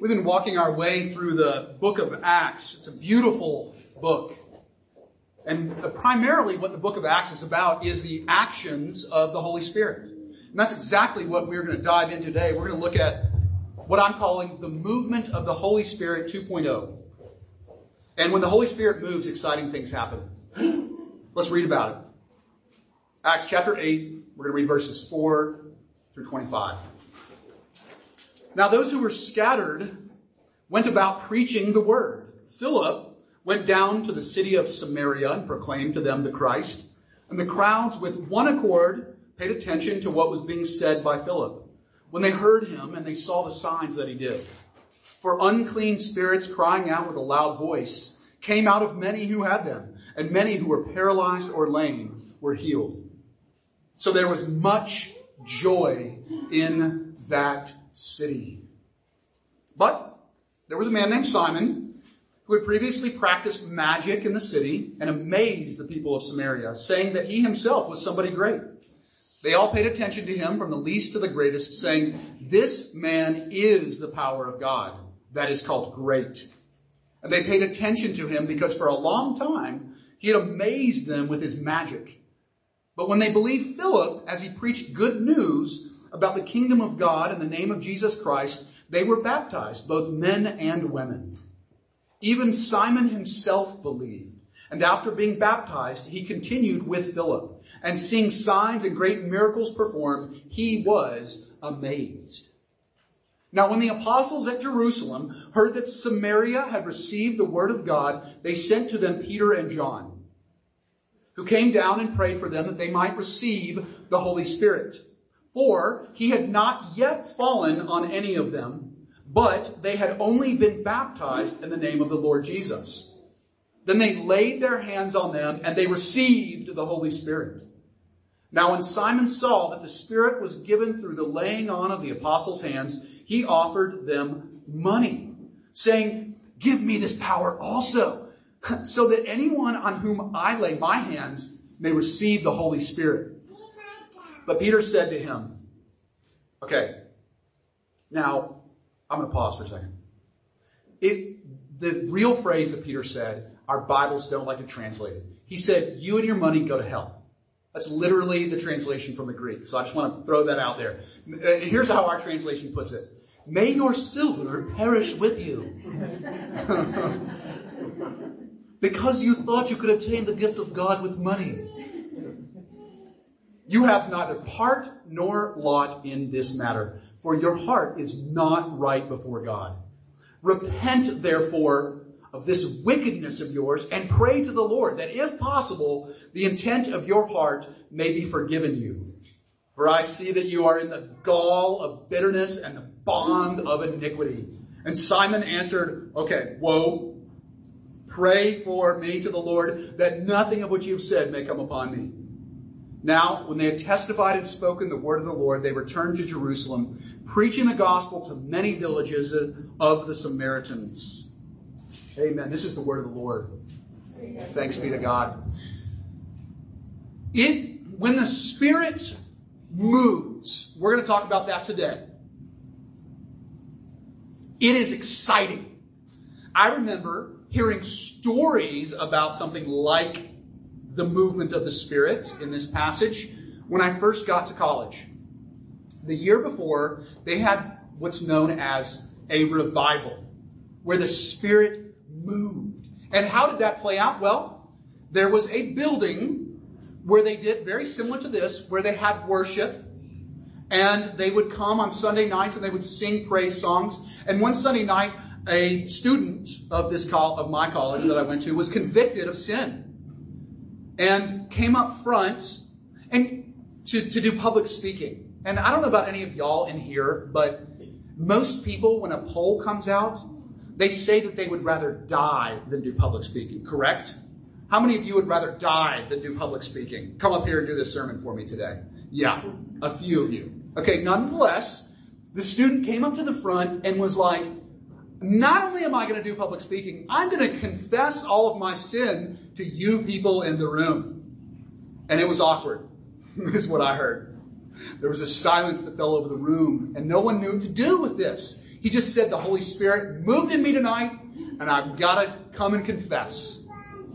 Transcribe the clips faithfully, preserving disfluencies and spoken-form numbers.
We've been walking our way through the book of Acts. It's a beautiful book. And the, primarily what the book of Acts is about is the actions of the Holy Spirit. And that's exactly what we're going to dive into today. We're going to look at what I'm calling the movement of the Holy Spirit two point oh. And when the Holy Spirit moves, exciting things happen. Let's read about it. Acts chapter eight, we're going to read verses four through twenty-five. Now those who were scattered went about preaching the word. Philip went down to the city of Samaria and proclaimed to them the Christ. And the crowds with one accord paid attention to what was being said by Philip when they heard him and they saw the signs that he did. For unclean spirits, crying out with a loud voice, came out of many who had them, and many who were paralyzed or lame were healed. So there was much joy in that city. But there was a man named Simon who had previously practiced magic in the city and amazed the people of Samaria, saying that he himself was somebody great. They all paid attention to him from the least to the greatest, saying, "This man is the power of God that is called great." And they paid attention to him because for a long time he had amazed them with his magic. But when they believed Philip as he preached good news about the kingdom of God in the name of Jesus Christ, they were baptized, both men and women. Even Simon himself believed, and after being baptized, he continued with Philip, and seeing signs and great miracles performed, he was amazed. Now, when the apostles at Jerusalem heard that Samaria had received the word of God, they sent to them Peter and John, who came down and prayed for them that they might receive the Holy Spirit. For he had not yet fallen on any of them, but they had only been baptized in the name of the Lord Jesus. Then they laid their hands on them, and they received the Holy Spirit. Now when Simon saw that the Spirit was given through the laying on of the apostles' hands, he offered them money, saying, "Give me this power also, so that anyone on whom I lay my hands may receive the Holy Spirit." But Peter said to him, okay, now I'm going to pause for a second. It, the real phrase that Peter said, our Bibles don't like to translate it. He said, "You and your money go to hell." That's literally the translation from the Greek. So I just want to throw that out there. Here's how our translation puts it. "May your silver perish with you, because you thought you could obtain the gift of God with money. You have neither part nor lot in this matter, for your heart is not right before God. Repent, therefore, of this wickedness of yours, and pray to the Lord that, if possible, the intent of your heart may be forgiven you. For I see that you are in the gall of bitterness and the bond of iniquity." And Simon answered, okay, whoa, "Pray for me to the Lord that nothing of what you have said may come upon me." Now, when they had testified and spoken the word of the Lord, they returned to Jerusalem, preaching the gospel to many villages of the Samaritans. Amen. This is the word of the Lord. Amen. Thanks be to God. It, when the Spirit moves, we're going to talk about that today. It is exciting. I remember hearing stories about something like the movement of the Spirit in this passage when I first got to college. The year before, they had what's known as a revival, where the Spirit moved. And how did that play out? Well, there was a building where they did very similar to this, where they had worship, and they would come on Sunday nights and they would sing praise songs. And one Sunday night, a student of this col- of my college that I went to was convicted of sin and came up front and to, to do public speaking. And I don't know about any of y'all in here, but most people, when a poll comes out, they say that they would rather die than do public speaking, correct? How many of you would rather die than do public speaking? Come up here and do this sermon for me today. Yeah, a few of you. Okay, nonetheless, the student came up to the front and was like, "Not only am I going to do public speaking, I'm going to confess all of my sin to you people in the room." And it was awkward, is what I heard. There was a silence that fell over the room, and no one knew what to do with this. He just said the Holy Spirit moved in me tonight, and I've got to come and confess.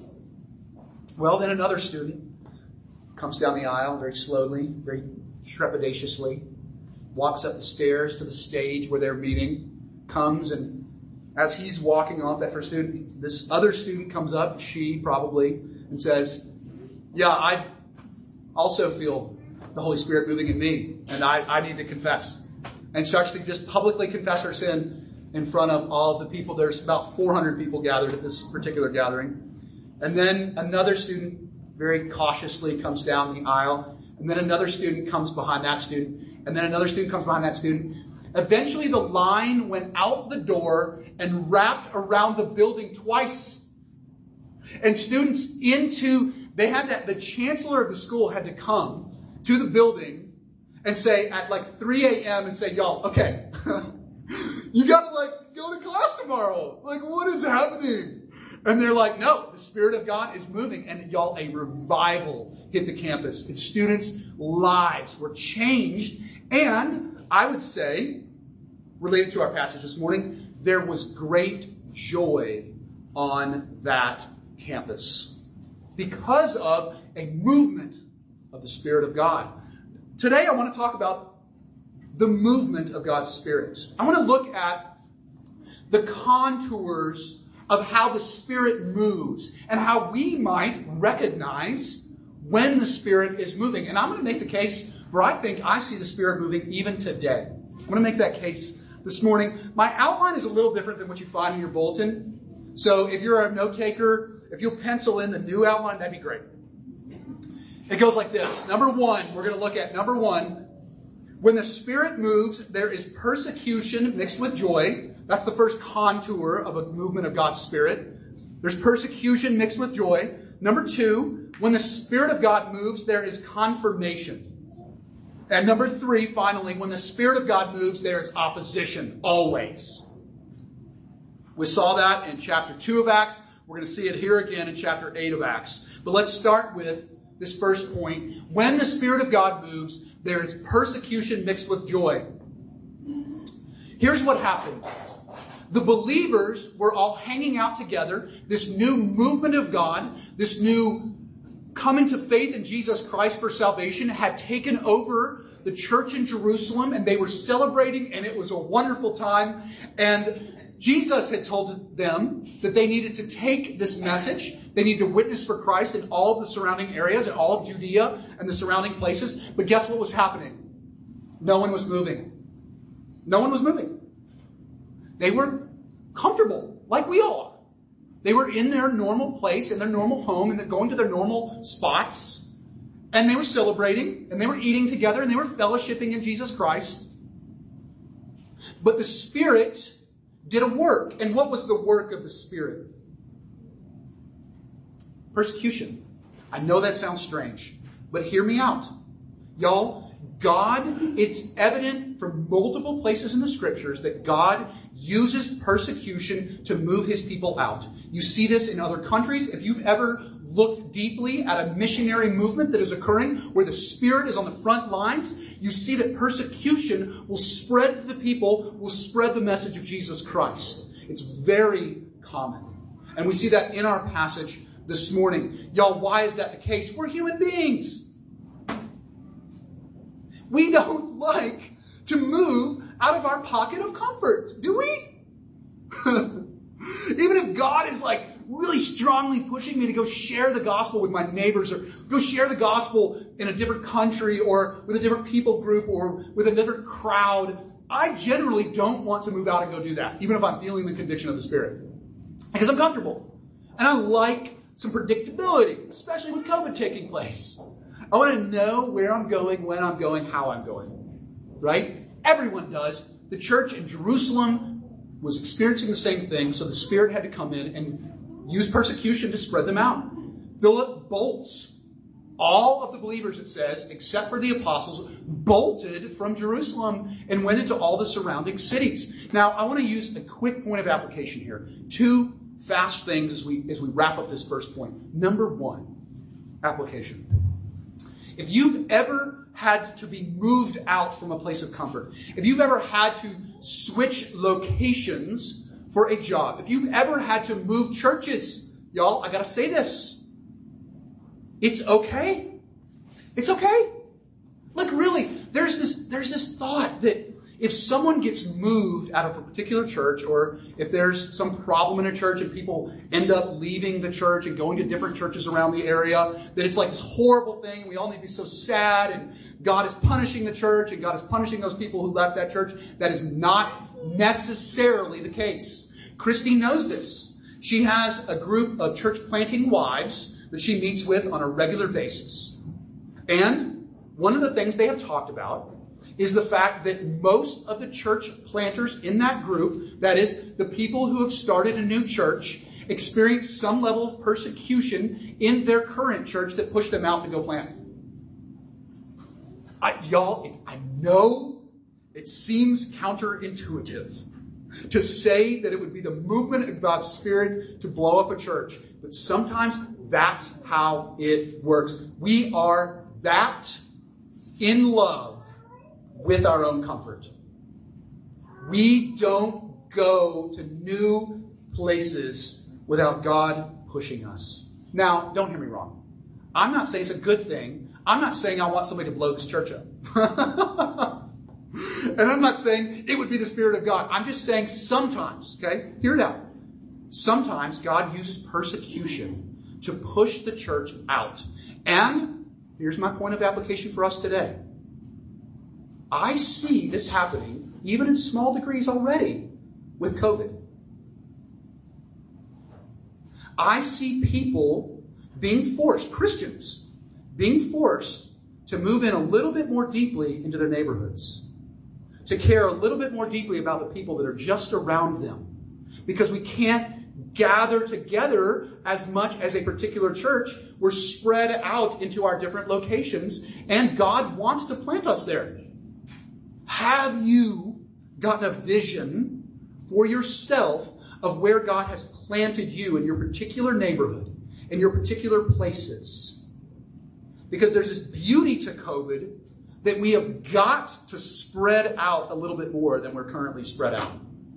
Well, then another student comes down the aisle very slowly, very trepidatiously, walks up the stairs to the stage where they're meeting, comes, and as he's walking off, that first student, this other student comes up, she probably, and says, yeah, I also feel the Holy Spirit moving in me, and I, I need to confess. And starts to just publicly confess her sin in front of all of the people. There's about four hundred people gathered at this particular gathering. And then another student very cautiously comes down the aisle. And then another student comes behind that student. And then another student comes behind that student. Eventually the line went out the door and wrapped around the building twice. And students into, they had that, the chancellor of the school had to come to the building and say at like three a.m. and say, y'all, okay, you got to like go to class tomorrow. Like, what is happening? And they're like, no, the Spirit of God is moving. And y'all, a revival hit the campus. And students' lives were changed. And I would say, related to our passage this morning, there was great joy on that campus because of a movement of the Spirit of God. Today I want to talk about the movement of God's Spirit. I want to look at the contours of how the Spirit moves and how we might recognize when the Spirit is moving. And I'm going to make the case where I think I see the Spirit moving even today. I'm going to make that case this morning. My outline is a little different than what you find in your bulletin. So if you're a note taker, if you'll pencil in the new outline, that'd be great. It goes like this. Number one, we're going to look at number one. When the Spirit moves, there is persecution mixed with joy. That's the first contour of a movement of God's Spirit. There's persecution mixed with joy. Number two, when the Spirit of God moves, there is confirmation. And number three, finally, when the Spirit of God moves, there is opposition, always. We saw that in chapter two of Acts. We're going to see it here again in chapter eight of Acts. But let's start with this first point. When the Spirit of God moves, there is persecution mixed with joy. Here's what happened. The believers were all hanging out together. This new movement of God, this new coming to faith in Jesus Christ for salvation had taken over the church in Jerusalem, and they were celebrating, and it was a wonderful time. And Jesus had told them that they needed to take this message. They needed to witness for Christ in all of the surrounding areas, in all of Judea and the surrounding places. But guess what was happening? No one was moving. No one was moving. They were comfortable, like we all are. They were in their normal place, in their normal home, and going to their normal spots. And they were celebrating, and they were eating together, and they were fellowshipping in Jesus Christ. But the Spirit did a work. And what was the work of the Spirit? Persecution. I know that sounds strange, but hear me out. Y'all, God, it's evident from multiple places in the Scriptures that God uses persecution to move His people out. You see this in other countries. If you've ever looked deeply at a missionary movement that is occurring where the Spirit is on the front lines, you see that persecution will spread to the people, will spread the message of Jesus Christ. It's very common. And we see that in our passage this morning. Y'all, why is that the case? We're human beings. We don't like to move out of our pocket of comfort, do we? Even if God is like really strongly pushing me to go share the gospel with my neighbors or go share the gospel in a different country or with a different people group or with a different crowd, I generally don't want to move out and go do that, even if I'm feeling the conviction of the Spirit. Because I'm comfortable. And I like some predictability, especially with COVID taking place. I want to know where I'm going, when I'm going, how I'm going. Right? Everyone does. The church in Jerusalem was experiencing the same thing, so the Spirit had to come in and use persecution to spread them out. Philip bolts. All of the believers, it says, except for the apostles, bolted from Jerusalem and went into all the surrounding cities. Now, I want to use a quick point of application here. Two fast things as we, as we wrap up this first point. Number one, application. If you've ever had to be moved out from a place of comfort, if you've ever had to switch locations for a job, if you've ever had to move churches, y'all, I gotta say this. It's okay. It's okay. Like really, there's this, there's this thought that if someone gets moved out of a particular church, or if there's some problem in a church and people end up leaving the church and going to different churches around the area, that it's like this horrible thing. We all need to be so sad, and God is punishing the church, and God is punishing those people who left that church. That is not necessarily the case. Christy knows this. She has a group of church planting wives that she meets with on a regular basis. And one of the things they have talked about is the fact that most of the church planters in that group, that is, the people who have started a new church, experience some level of persecution in their current church that pushed them out to go plant. I, y'all, it, I know it seems counterintuitive to say that it would be the movement of God's Spirit to blow up a church, but sometimes that's how it works. We are that in love with our own comfort. We don't go to new places without God pushing us. Now, don't hear me wrong. I'm not saying it's a good thing. I'm not saying I want somebody to blow this church up. And I'm not saying it would be the Spirit of God. I'm just saying sometimes, okay, hear it out. Sometimes God uses persecution to push the church out. And here's my point of application for us today. I see this happening, even in small degrees already, with COVID. I see people being forced, Christians, being forced to move in a little bit more deeply into their neighborhoods, to care a little bit more deeply about the people that are just around them, because we can't gather together as much as a particular church. We're spread out into our different locations, and God wants to plant us there. Have you gotten a vision for yourself of where God has planted you in your particular neighborhood, in your particular places? Because there's this beauty to COVID that we have got to spread out a little bit more than we're currently spread out.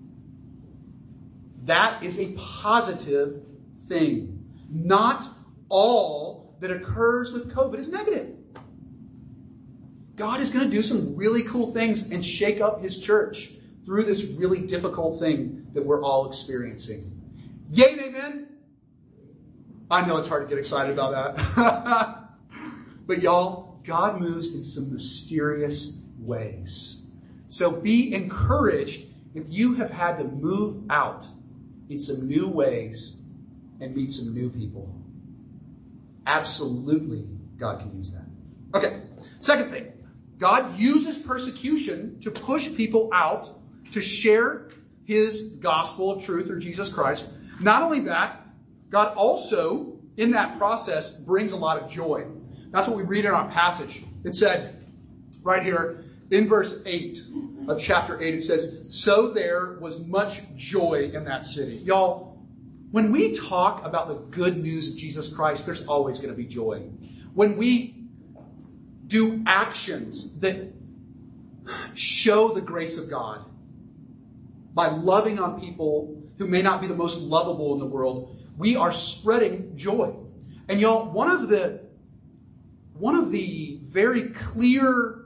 That is a positive thing. Not all that occurs with COVID is negative. God is going to do some really cool things and shake up his church through this really difficult thing that we're all experiencing. Yay and amen? I know it's hard to get excited about that. But y'all, God moves in some mysterious ways. So be encouraged if you have had to move out in some new ways and meet some new people. Absolutely, God can use that. Okay, second thing. God uses persecution to push people out to share his gospel of truth or Jesus Christ. Not only that, God also, in that process, brings a lot of joy. That's what we read in our passage. It said, right here, in verse eight of chapter eight, it says, "So there was much joy in that city." Y'all, when we talk about the good news of Jesus Christ, there's always going to be joy. When we do actions that show the grace of God by loving on people who may not be the most lovable in the world, we are spreading joy. And y'all, one of the one of the very clear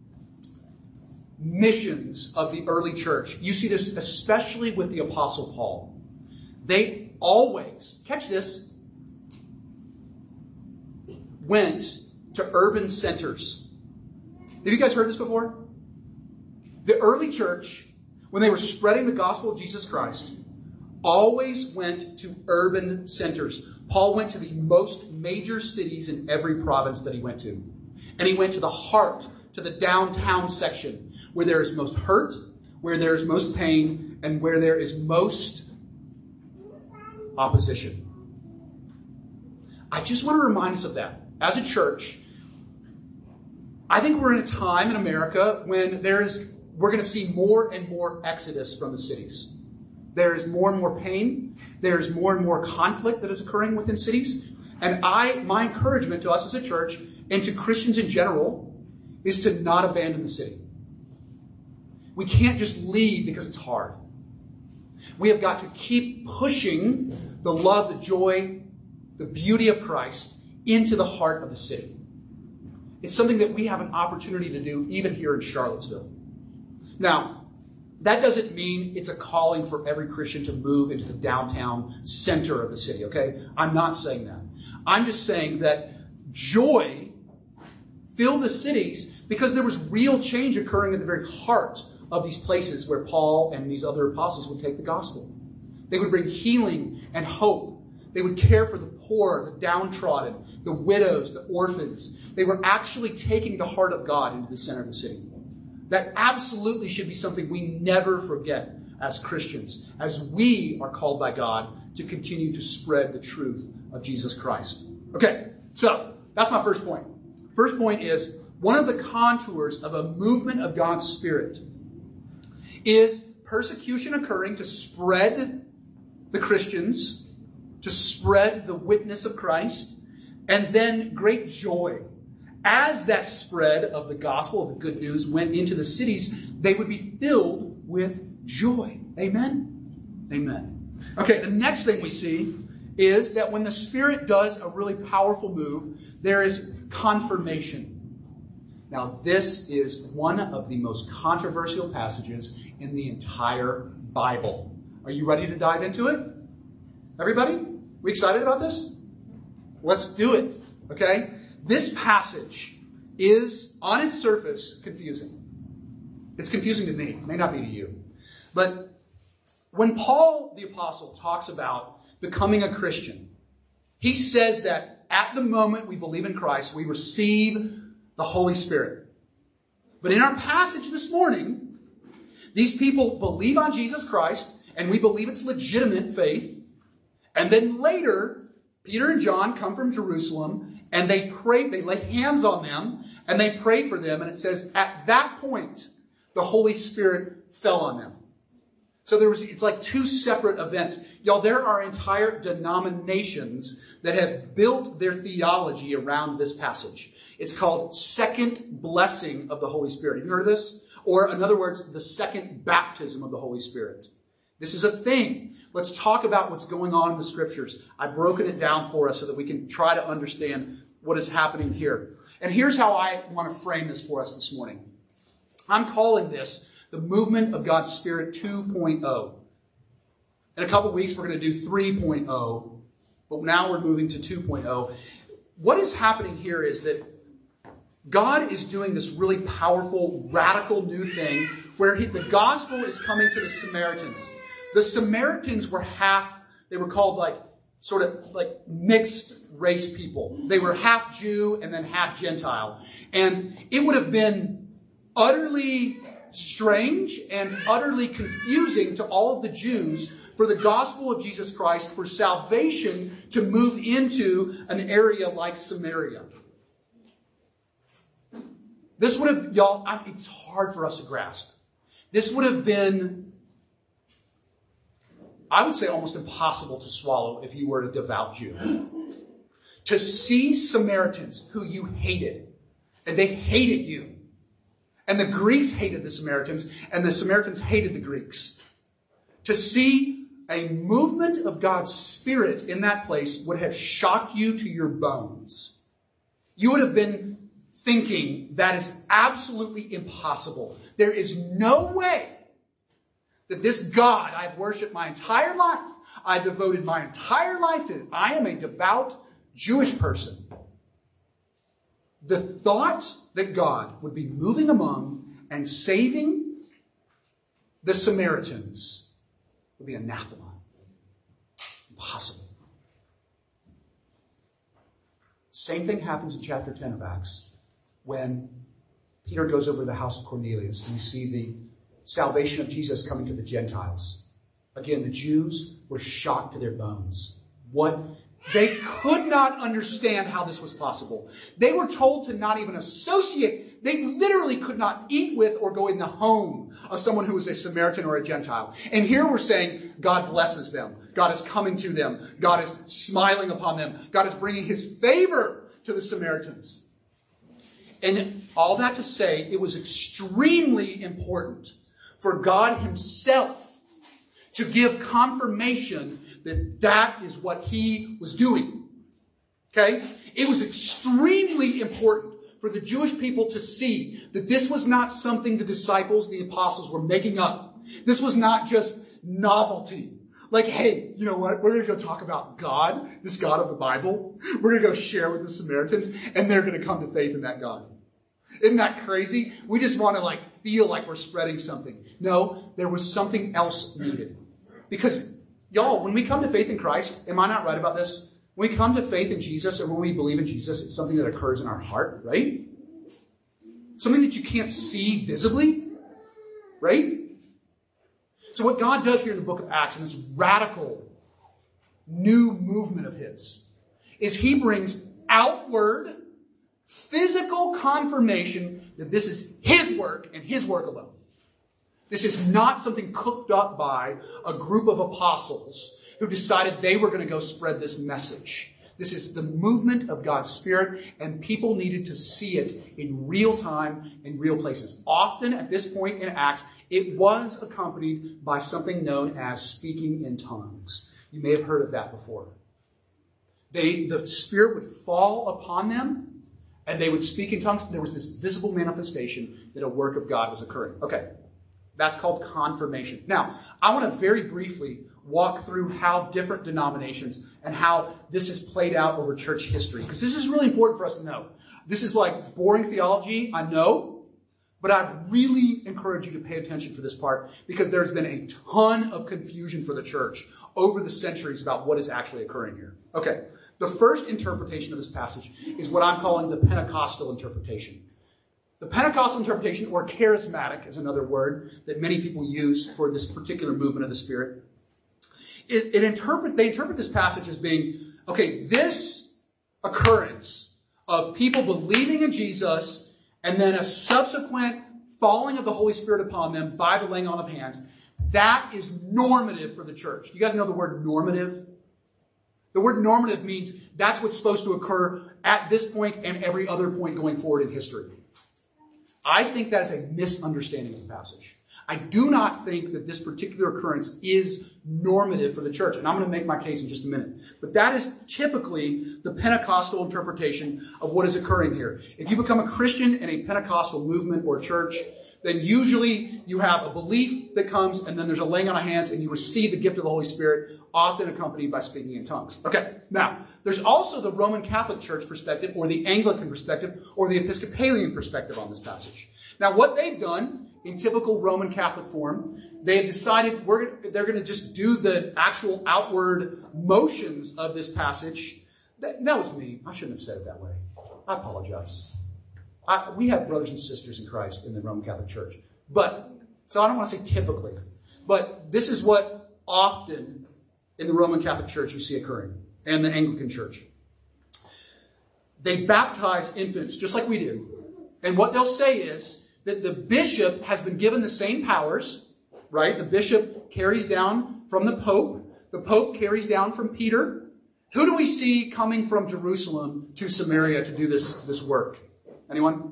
missions of the early church, you see this especially with the Apostle Paul. They always, catch this, went to urban centers. Have you guys heard this before? The early church, when they were spreading the gospel of Jesus Christ, always went to urban centers. Paul went to the most major cities in every province that he went to. And he went to the heart, to the downtown section, where there is most hurt, where there is most pain, and where there is most opposition. I just want to remind us of that. As a church, I think we're in a time in America when there is, we're going to see more and more exodus from the cities. There is more and more pain. There is more and more conflict that is occurring within cities. And I, my encouragement to us as a church and to Christians in general is to not abandon the city. We can't just leave because it's hard. We have got to keep pushing the love, the joy, the beauty of Christ into the heart of the city. It's something that we have an opportunity to do even here in Charlottesville. Now, that doesn't mean it's a calling for every Christian to move into the downtown center of the city, okay? I'm not saying that. I'm just saying that joy filled the cities because there was real change occurring in the very heart of these places where Paul and these other apostles would take the gospel. They would bring healing and hope. They would care for the poor, the downtrodden, the widows, the orphans. They were actually taking the heart of God into the center of the city. That absolutely should be something we never forget as Christians, as we are called by God to continue to spread the truth of Jesus Christ. Okay, so that's my first point. First point is, one of the contours of a movement of God's Spirit is persecution occurring to spread the Christians, to spread the witness of Christ, and then great joy. As that spread of the gospel, of the good news, went into the cities, they would be filled with joy. Amen? Amen. Okay, the next thing we see is that when the Spirit does a really powerful move, there is confirmation. Now, this is one of the most controversial passages in the entire Bible. Are you ready to dive into it? Everybody? We excited about this? Let's do it. Okay? This passage is, on its surface, confusing. It's confusing to me. It may not be to you. But when Paul the Apostle talks about becoming a Christian, he says that at the moment we believe in Christ, we receive the Holy Spirit. But in our passage this morning, these people believe on Jesus Christ, and we believe it's legitimate faith. And then later, Peter and John come from Jerusalem, and they pray, they lay hands on them, and they pray for them. And it says, at that point, the Holy Spirit fell on them. So there was, it's like two separate events. Y'all, there are entire denominations that have built their theology around this passage. It's called second blessing of the Holy Spirit. Have you heard of this? Or in other words, the second baptism of the Holy Spirit. This is a thing. Let's talk about what's going on in the Scriptures. I've broken it down for us so that we can try to understand what is happening here. And here's how I want to frame this for us this morning. I'm calling this the movement of God's Spirit two point oh. In a couple weeks, we're going to do three point oh. But now we're moving to two point oh. What is happening here is that God is doing this really powerful, radical new thing where he, the gospel is coming to the Samaritans. The Samaritans were half, they were called like, sort of like mixed race people. They were half Jew and then half Gentile. And it would have been utterly strange and utterly confusing to all of the Jews for the gospel of Jesus Christ, for salvation to move into an area like Samaria. This would have, y'all, it's hard for us to grasp. This would have been, I would say, almost impossible to swallow if you were a devout Jew. To see Samaritans who you hated, and they hated you. And the Greeks hated the Samaritans, and the Samaritans hated the Greeks. To see a movement of God's Spirit in that place would have shocked you to your bones. You would have been thinking that is absolutely impossible. There is no way that this God I've worshipped my entire life, I devoted my entire life to, I am a devout Jewish person. The thought that God would be moving among and saving the Samaritans would be anathema. Impossible. Same thing happens in chapter ten of Acts when Peter goes over to the house of Cornelius and you see the salvation of Jesus coming to the Gentiles. Again, the Jews were shocked to their bones. What? They could not understand how this was possible. They were told to not even associate. They literally could not eat with or go in the home of someone who was a Samaritan or a Gentile. And here we're saying God blesses them. God is coming to them. God is smiling upon them. God is bringing his favor to the Samaritans. And all that to say, it was extremely important for God himself to give confirmation that that is what he was doing. Okay? It was extremely important for the Jewish people to see that this was not something the disciples, the apostles, were making up. This was not just novelty. Like, hey, you know what? We're going to go talk about God, this God of the Bible. We're going to go share with the Samaritans, and they're going to come to faith in that God. Isn't that crazy? We just want to like feel like we're spreading something. No, there was something else needed. Because, y'all, when we come to faith in Christ, am I not right about this? When we come to faith in Jesus, or when we believe in Jesus, it's something that occurs in our heart, right? Something that you can't see visibly, right? So what God does here in the book of Acts, in this radical new movement of his, is he brings outward, physical confirmation that this is his work and his work alone. This is not something cooked up by a group of apostles who decided they were going to go spread this message. This is the movement of God's Spirit, and people needed to see it in real time, in real places. Often at this point in Acts, it was accompanied by something known as speaking in tongues. You may have heard of that before. They, the Spirit would fall upon them, and they would speak in tongues. There was this visible manifestation that a work of God was occurring. Okay, that's called confirmation. Now, I want to very briefly walk through how different denominations and how this has played out over church history, because this is really important for us to know. This is like boring theology, I know, but I really encourage you to pay attention for this part, because there's been a ton of confusion for the church over the centuries about what is actually occurring here. Okay, the first interpretation of this passage is what I'm calling the Pentecostal interpretation. The Pentecostal interpretation, or charismatic is another word that many people use for this particular movement of the Spirit. It, it interpret, they interpret this passage as being, okay, this occurrence of people believing in Jesus and then a subsequent falling of the Holy Spirit upon them by the laying on of hands, that is normative for the church. Do you guys know the word normative? The word normative means that's what's supposed to occur at this point and every other point going forward in history. I think that is a misunderstanding of the passage. I do not think that this particular occurrence is normative for the church. And I'm going to make my case in just a minute. But that is typically the Pentecostal interpretation of what is occurring here. If you become a Christian in a Pentecostal movement or church, then usually you have a belief that comes, and then there's a laying on of hands, and you receive the gift of the Holy Spirit, often accompanied by speaking in tongues. Okay, now, there's also the Roman Catholic Church perspective, or the Anglican perspective, or the Episcopalian perspective on this passage. Now, what they've done in typical Roman Catholic form, they have decided we're, they're going to just do the actual outward motions of this passage. That, that was me. I shouldn't have said it that way. I apologize. I, we have brothers and sisters in Christ in the Roman Catholic Church. But, so I don't want to say typically, but this is what often in the Roman Catholic Church you see occurring, and the Anglican Church. They baptize infants just like we do. And what they'll say is that the bishop has been given the same powers, right? The bishop carries down from the Pope. The Pope carries down from Peter. Who do we see coming from Jerusalem to Samaria to do this, this work? Anyone?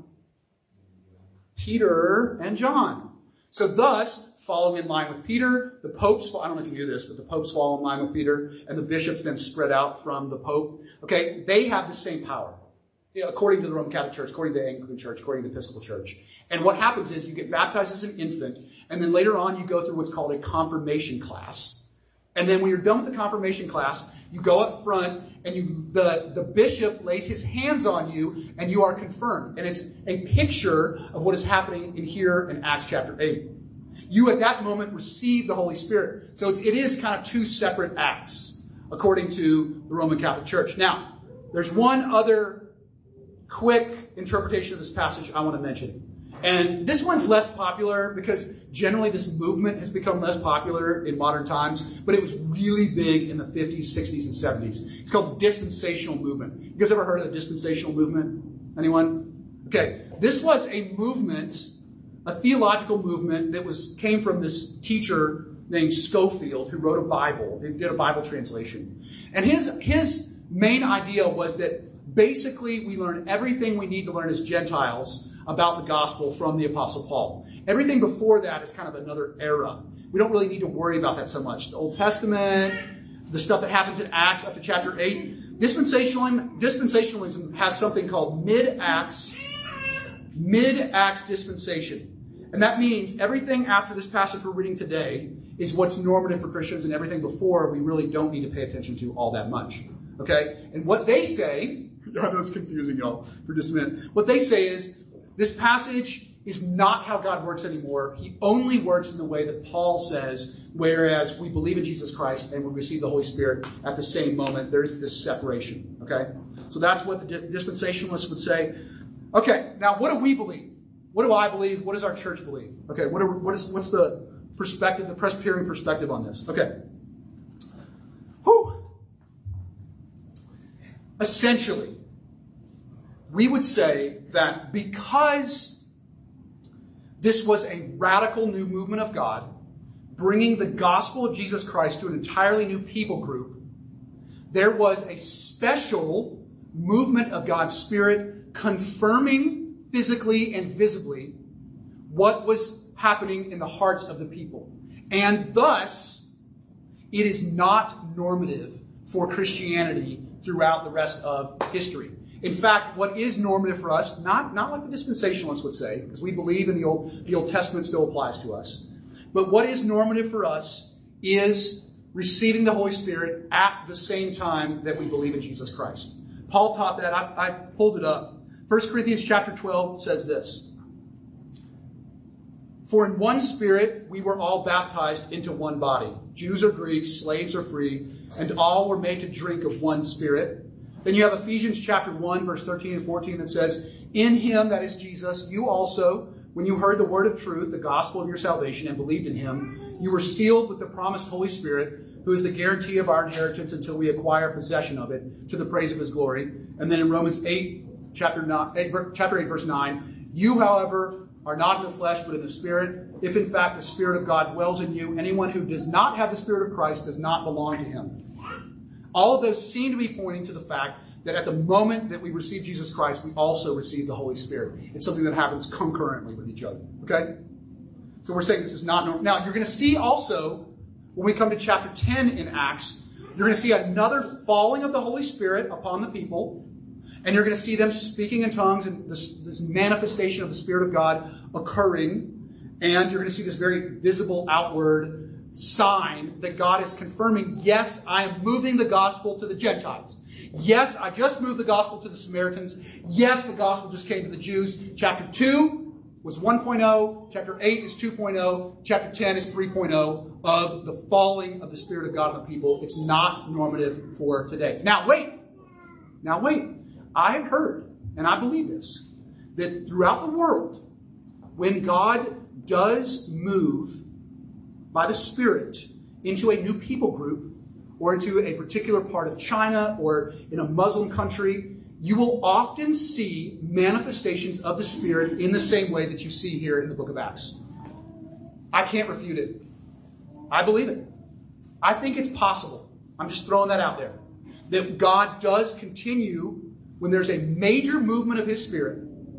Peter and John. So thus, following in line with Peter, the popes, I don't know if you knew this, but the popes follow in line with Peter, and the bishops then spread out from the Pope. Okay, they have the same power, according to the Roman Catholic Church, according to the Anglican Church, according to the Episcopal Church. And what happens is you get baptized as an infant, and then later on you go through what's called a confirmation class. And then when you're done with the confirmation class, you go up front, and you, the, the bishop lays his hands on you, and you are confirmed. And it's a picture of what is happening in here in Acts chapter eight. You at that moment receive the Holy Spirit. So it's, it is kind of two separate acts, according to the Roman Catholic Church. Now, there's one other quick interpretation of this passage I want to mention. And this one's less popular because generally this movement has become less popular in modern times, but it was really big in the fifties, sixties, and seventies. It's called the dispensational movement. You guys ever heard of the dispensational movement? Anyone? Okay. This was a movement, a theological movement that was came from this teacher named Scofield who wrote a Bible. He did a Bible translation. And his, his main idea was that basically we learn everything we need to learn as Gentiles about the gospel from the Apostle Paul. Everything before that is kind of another era. We don't really need to worry about that so much. The Old Testament, the stuff that happens in Acts up to chapter eight. Dispensationalism, dispensationalism has something called mid-Acts, mid-Acts dispensation. And that means everything after this passage we're reading today is what's normative for Christians, and everything before we really don't need to pay attention to all that much. Okay? And what they say, I know it's confusing y'all for just a minute. What they say is this passage is not how God works anymore. He only works in the way that Paul says, whereas we believe in Jesus Christ and we receive the Holy Spirit at the same moment. There's this separation. Okay? So that's what the dispensationalists would say. Okay, now what do we believe? What do I believe? What does our church believe? Okay, what, are, what is, what's the perspective, the Presbyterian perspective on this? Okay. Whew. Essentially, we would say that because this was a radical new movement of God, bringing the gospel of Jesus Christ to an entirely new people group, there was a special movement of God's Spirit confirming physically and visibly what was happening in the hearts of the people. And thus, it is not normative for Christianity throughout the rest of history. In fact, what is normative for us, not, not like the dispensationalists would say, because we believe in the Old, the Old Testament still applies to us, but what is normative for us is receiving the Holy Spirit at the same time that we believe in Jesus Christ. Paul taught that. I, I pulled it up. First Corinthians chapter twelve says this. For in one Spirit we were all baptized into one body. Jews or Greeks, slaves or free, and all were made to drink of one Spirit. Then you have Ephesians chapter one, verse thirteen and fourteen that says, in him, that is Jesus, you also, when you heard the word of truth, the gospel of your salvation, and believed in him, you were sealed with the promised Holy Spirit, who is the guarantee of our inheritance until we acquire possession of it, to the praise of his glory. And then in Romans eight, chapter nine, eight, chapter eight, verse nine, you, however, are not in the flesh, but in the Spirit. If in fact the Spirit of God dwells in you, anyone who does not have the Spirit of Christ does not belong to him. All of those seem to be pointing to the fact that at the moment that we receive Jesus Christ, we also receive the Holy Spirit. It's something that happens concurrently with each other. Okay? So we're saying this is not normal. Now, you're going to see also, when we come to chapter ten in Acts, you're going to see another falling of the Holy Spirit upon the people. And you're going to see them speaking in tongues and this, this manifestation of the Spirit of God occurring. And you're going to see this very visible outward sign that God is confirming, yes, I am moving the gospel to the Gentiles. Yes, I just moved the gospel to the Samaritans. Yes, the gospel just came to the Jews. Chapter two was one point oh. Chapter eight is two point oh. Chapter ten is three point oh of the falling of the Spirit of God on the people. It's not normative for today. Now, wait. Now, wait. I have heard, and I believe this, that throughout the world, when God does move by the Spirit into a new people group, or into a particular part of China, or in a Muslim country, you will often see manifestations of the Spirit in the same way that you see here in the book of Acts. I can't refute it. I believe it. I think it's possible. I'm just throwing that out there. That God does continue, when there's a major movement of his Spirit,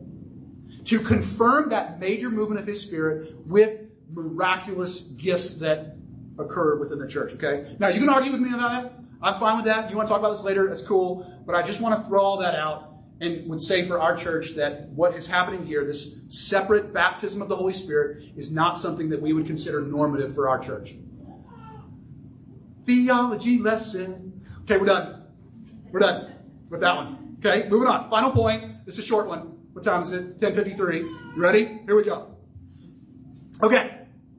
to confirm that major movement of his Spirit with miraculous gifts that occur within the church, okay? Now, you can argue with me on that. I'm fine with that. You want to talk about this later, that's cool. But I just want to throw all that out and would say for our church that what is happening here, this separate baptism of the Holy Spirit, is not something that we would consider normative for our church. Theology lesson. Okay, we're done. We're done with that one. Okay, moving on. Final point. This is a short one. What time is it? ten fifty-three. You ready? Here we go. Okay.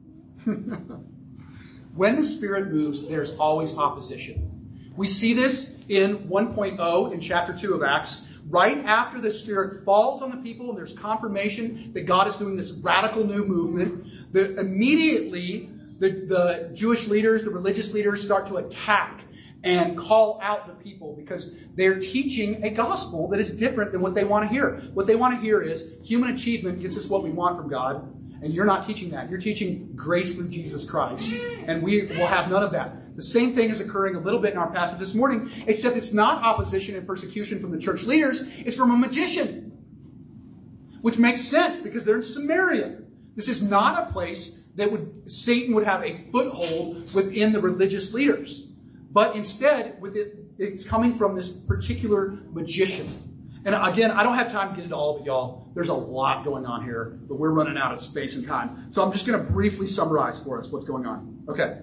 When the Spirit moves, there's always opposition. We see this in one point oh in chapter two of Acts. Right after the Spirit falls on the people and there's confirmation that God is doing this radical new movement, the, immediately the, the Jewish leaders, the religious leaders start to attack and call out the people because they're teaching a gospel that is different than what they want to hear. What they want to hear is human achievement gets us what we want from God. And you're not teaching that. You're teaching grace through Jesus Christ. And we will have none of that. The same thing is occurring a little bit in our passage this morning, except it's not opposition and persecution from the church leaders. It's from a magician, which makes sense because they're in Samaria. This is not a place that would Satan would have a foothold within the religious leaders. But instead, with it, it's coming from this particular magician. And again, I don't have time to get into all of it, y'all. There's a lot going on here, but we're running out of space and time. So I'm just going to briefly summarize for us what's going on. Okay.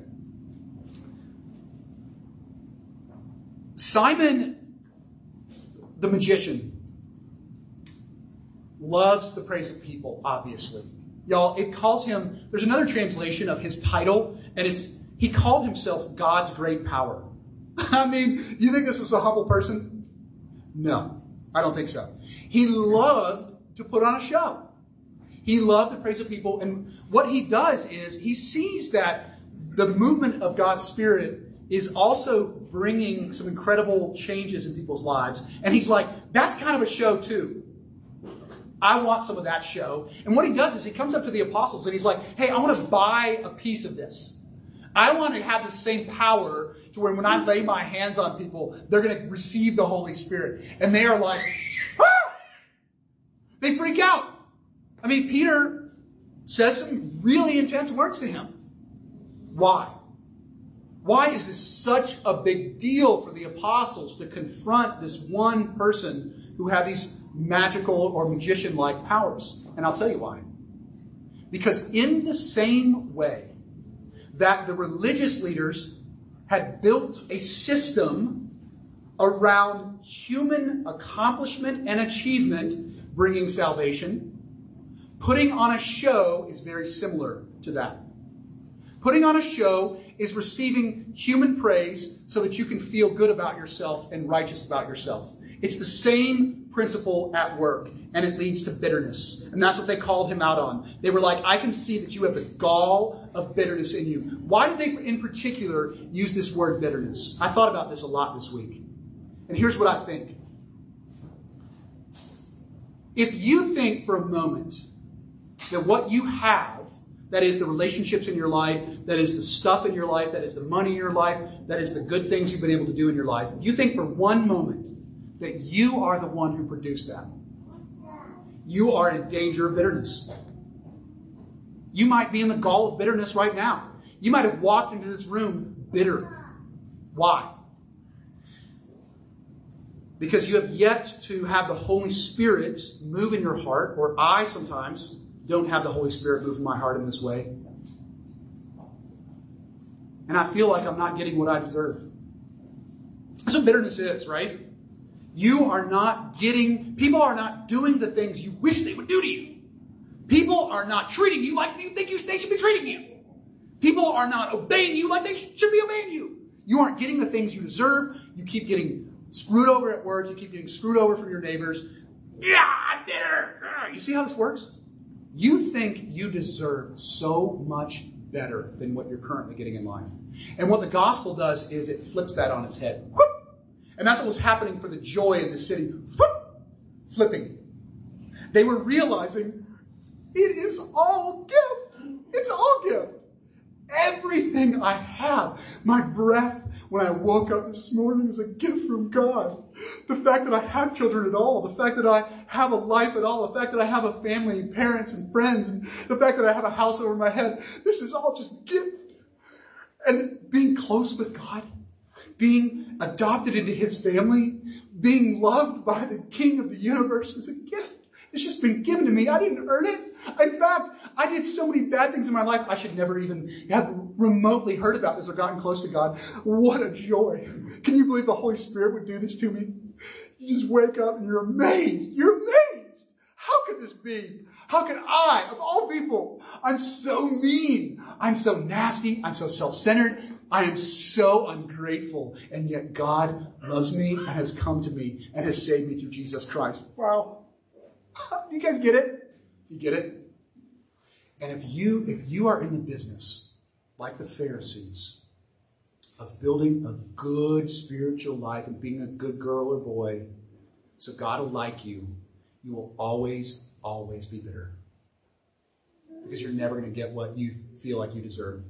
Simon, the magician, loves the praise of people, obviously. Y'all, it calls him, there's another translation of his title, and it's, he called himself God's great power. I mean, you think this was a humble person? No, I don't think so. He loved to put on a show. He loved the praise of people, and what he does is he sees that the movement of God's Spirit is also bringing some incredible changes in people's lives. And he's like, that's kind of a show too. I want some of that show. And what he does is he comes up to the apostles and he's like, hey, I want to buy a piece of this. I want to have the same power to where when I lay my hands on people, they're going to receive the Holy Spirit. And they are like, ah! They freak out. I mean, Peter says some really intense words to him. Why? Why is this such a big deal for the apostles to confront this one person who had these magical or magician-like powers? And I'll tell you why. Because in the same way that the religious leaders had built a system around human accomplishment and achievement bringing salvation, putting on a show is very similar to that. Putting on a show is receiving human praise so that you can feel good about yourself and righteous about yourself. It's the same principle at work, and it leads to bitterness. And that's what they called him out on. They were like, I can see that you have the gall of bitterness in you. Why did they in particular use this word bitterness? I thought about this a lot this week. And here's what I think. If you think for a moment that what you have, that is the relationships in your life, that is the stuff in your life, that is the money in your life, that is the good things you've been able to do in your life, if you think for one moment that you are the one who produced that, you are in danger of bitterness. You might be in the gall of bitterness right now. You might have walked into this room bitter. Why? Because you have yet to have the Holy Spirit move in your heart, or I sometimes don't have the Holy Spirit move in my heart in this way. And I feel like I'm not getting what I deserve. That's what bitterness is, right? You are not getting, people are not doing the things you wish they would do to you. People are not treating you like you think you, they should be treating you. People are not obeying you like they should be obeying you. You aren't getting the things you deserve. You keep getting screwed over at work. You keep getting screwed over from your neighbors. Yeah, I'm bitter. You see how this works? You think you deserve so much better than what you're currently getting in life. And what the gospel does is it flips that on its head. Whoop! And that's what was happening for the joy in the city. Whoop! Flipping. They were realizing it is all gift. It's all gift. Everything I have, my breath when I woke up this morning is a gift from God. The fact that I have children at all, the fact that I have a life at all, the fact that I have a family and parents and friends, and the fact that I have a house over my head, this is all just gift. And being close with God, being adopted into his family, being loved by the King of the universe is a gift. It's just been given to me. I didn't earn it. In fact, I did so many bad things in my life, I should never even have remotely heard about this or gotten close to God. What a joy. Can you believe the Holy Spirit would do this to me? You just wake up and you're amazed. You're amazed. How could this be? How could I, of all people, I'm so mean. I'm so nasty. I'm so self-centered. I am so ungrateful. And yet God loves me and has come to me and has saved me through Jesus Christ. Wow. You guys get it? You get it? And if you if you are in the business, like the Pharisees, of building a good spiritual life and being a good girl or boy, so God will like you, you will always, always be bitter. Because you're never going to get what you feel like you deserve.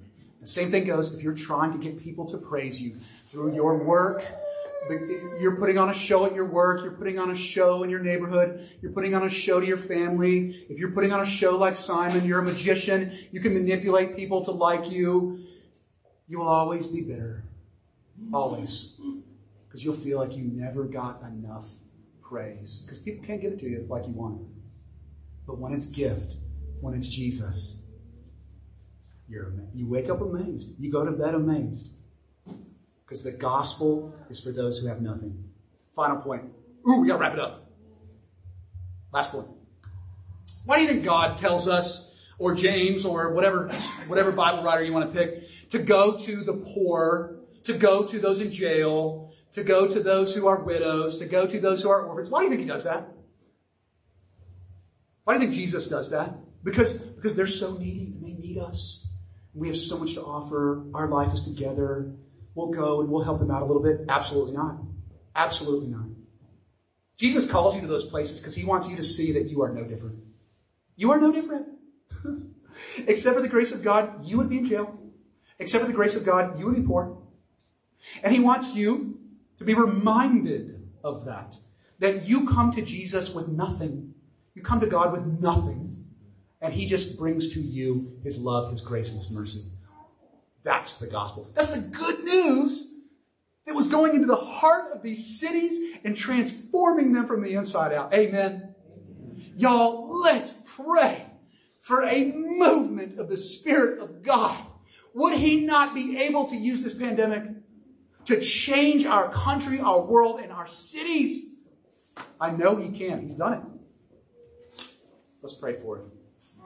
The same thing goes if you're trying to get people to praise you through your work. You're putting on a show at your work. You're putting on a show in your neighborhood. You're putting on a show to your family. If you're putting on a show like Simon, you're a magician. You can manipulate people to like you. You will always be bitter. Always. Because you'll feel like you never got enough praise. Because people can't give it to you like you want it. But when it's gift, when it's Jesus, you're amazed. You wake up amazed. You go to bed amazed. Because the gospel is for those who have nothing. Final point. Ooh, we got to wrap it up. Last point. Why do you think God tells us, or James, or whatever, whatever Bible writer you want to pick, to go to the poor, to go to those in jail, to go to those who are widows, to go to those who are orphans? Why do you think he does that? Why do you think Jesus does that? Because, because they're so needy and they need us. We have so much to offer. Our life is together. We'll go and we'll help them out a little bit. Absolutely not. Absolutely not. Jesus calls you to those places because he wants you to see that you are no different. You are no different. Except for the grace of God, you would be in jail. Except for the grace of God, you would be poor. And he wants you to be reminded of that. That you come to Jesus with nothing. You come to God with nothing. And he just brings to you his love, his grace, and his mercy. That's the gospel. That's the good news that was going into the heart of these cities and transforming them from the inside out. Amen. Amen. Y'all, let's pray for a movement of the Spirit of God. Would he not be able to use this pandemic to change our country, our world, and our cities? I know he can. He's done it. Let's pray for it.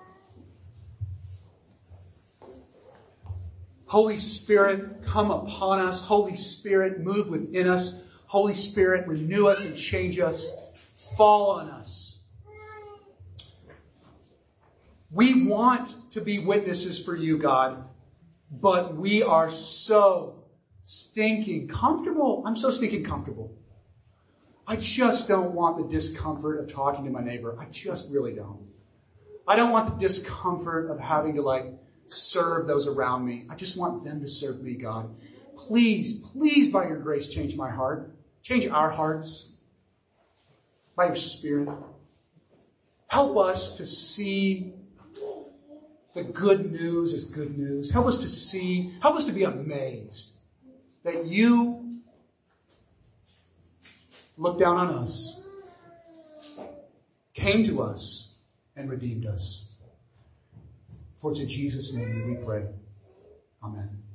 Holy Spirit, come upon us. Holy Spirit, move within us. Holy Spirit, renew us and change us. Fall on us. We want to be witnesses for you, God, but we are so stinking comfortable. I'm so stinking comfortable. I just don't want the discomfort of talking to my neighbor. I just really don't. I don't want the discomfort of having to like serve those around me. I just want them to serve me, God. Please, please, by your grace, change my heart. Change our hearts. By your Spirit. Help us to see the good news as good news. Help us to see, help us to be amazed that you looked down on us, came to us, and redeemed us. For it's in Jesus' name that we pray. Amen.